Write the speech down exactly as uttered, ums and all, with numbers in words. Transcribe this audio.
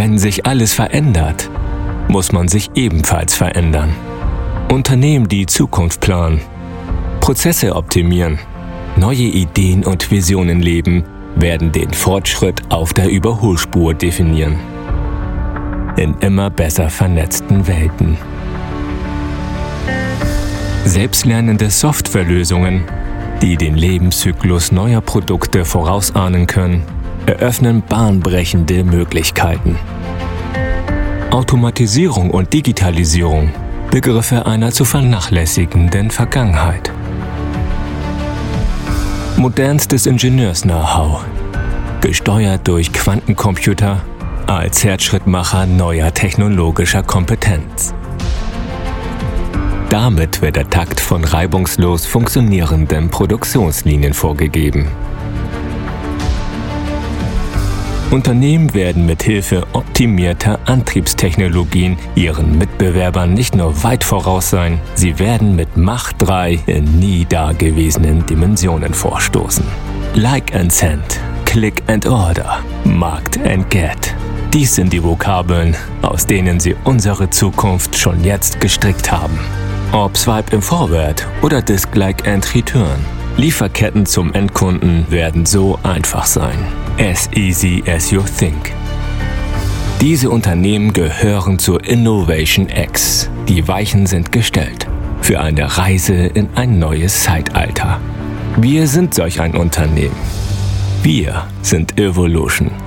Wenn sich alles verändert, muss man sich ebenfalls verändern. Unternehmen, die Zukunft planen, Prozesse optimieren, neue Ideen und Visionen leben, werden den Fortschritt auf der Überholspur definieren. In immer besser vernetzten Welten. Selbstlernende Softwarelösungen, die den Lebenszyklus neuer Produkte vorausahnen können, eröffnen bahnbrechende Möglichkeiten. Automatisierung und Digitalisierung, Begriffe einer zu vernachlässigenden Vergangenheit. Modernstes Ingenieurs-Know-how, gesteuert durch Quantencomputer als Herzschrittmacher neuer technologischer Kompetenz. Damit wird der Takt von reibungslos funktionierenden Produktionslinien vorgegeben. Unternehmen werden mit Hilfe optimierter Antriebstechnologien ihren Mitbewerbern nicht nur weit voraus sein, sie werden mit Mach drei in nie dagewesenen Dimensionen vorstoßen. Like and Send, Click and Order, Markt and Get. Dies sind die Vokabeln, aus denen Sie unsere Zukunft schon jetzt gestrickt haben. Ob Swipe im Forward oder Disk Like and Return. Lieferketten zum Endkunden werden so einfach sein. As easy as you think. Diese Unternehmen gehören zur Innovation X. Die Weichen sind gestellt. Für eine Reise in ein neues Zeitalter. Wir sind solch ein Unternehmen. Wir sind Evolution.